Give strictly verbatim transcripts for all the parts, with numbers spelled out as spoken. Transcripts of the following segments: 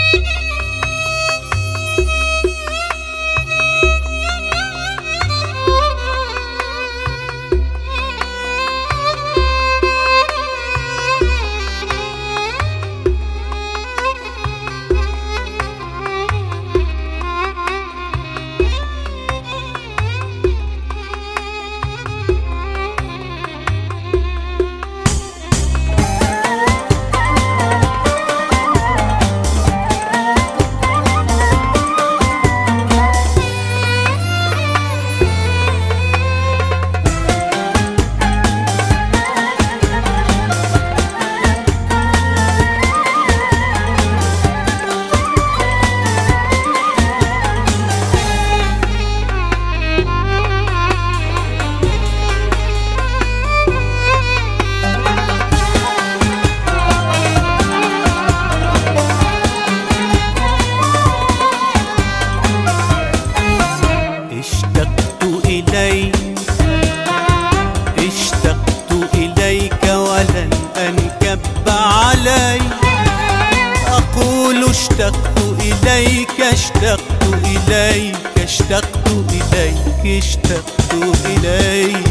اشتقت إليك ولن أنكب علي. أقول اشتقت إليك اشتقت إليك اشتقت إليك اشتقت إليك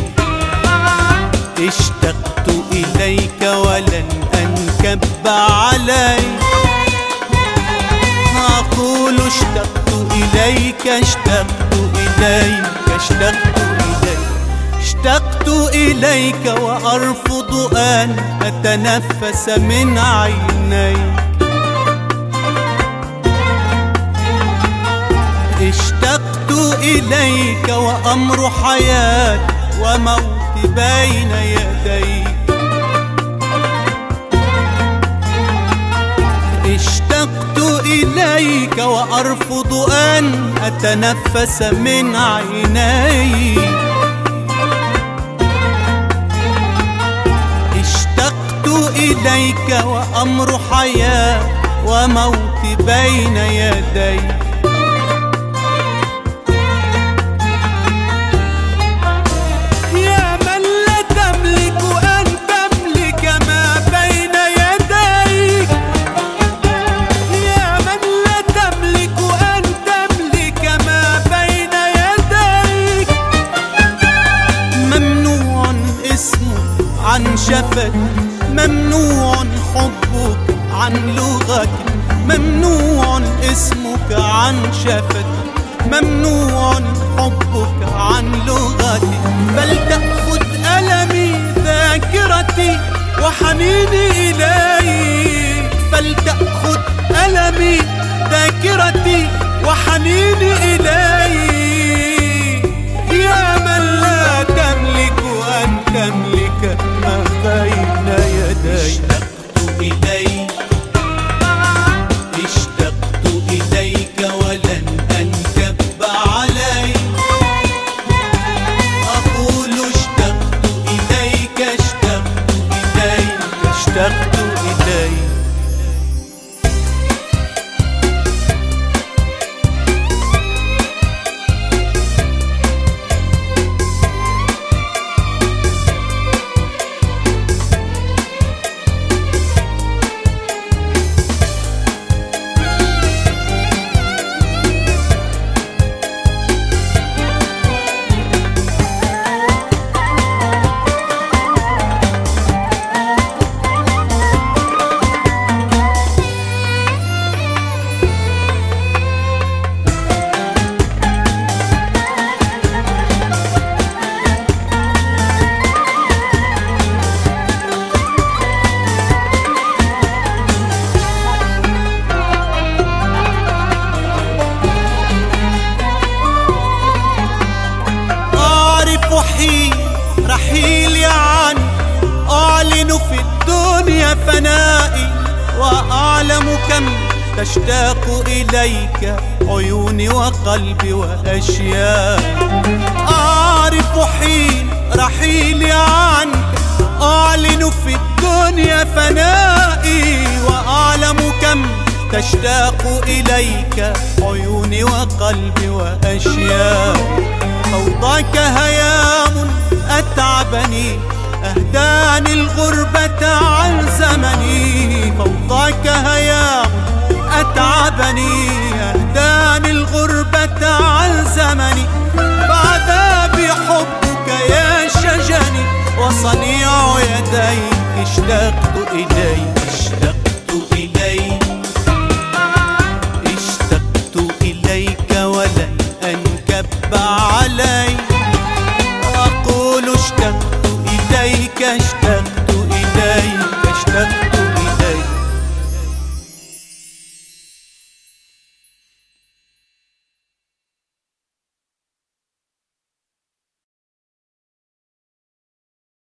اشتقت إليك ولن أنكب علي. أقول اشتقت إليك اشتقت إليك اشتقت إليك اشتقت إليك وأرفض أن أتنفس من عينيك. اشتقت إليك وأمر حياة وموت بين يديك. اشتقت إليك وأرفض أن أتنفس من عينيك. اشتقت إليك وأمر حياة وموت بين يديك. عن شفتك ممنوع حبك عن لغتي، ممنوع اسمك عن شفتك، ممنوع حبك عن لغتي. فلتأخذ ألمي ذاكرتي وحنيني إليك. فلتأخذ ألمي ذاكرتي وحنيني إليك. يا من لا تملك أن تملك ما بين يديك. اشتقت إليك اشتقت إليك ولن أنكب عليك. أقول اشتقت إليك اشتقت إليك اشتقت إليك. رحيلي عنك أعلن في الدنيا فنائي. وأعلم كم تشتاق إليك عيوني وقلبي وأشيائي. أعرف حين رحيلي عنك أعلن في الدنيا فنائي. وأعلم كم تشتاق إليك عيوني وقلبي وأشيائي. فوضاك هيام أتعبني أهداني الغربة عن زمني. فوضاك هيام أتعبني أحزاني بعذابي حبك يا شجني وصنيع يديك اشتقت إليك اشتقت إليك اشتقت إليك ولن أنكب عليك أقول اشتقت إليك اشتقت إليك اشتقت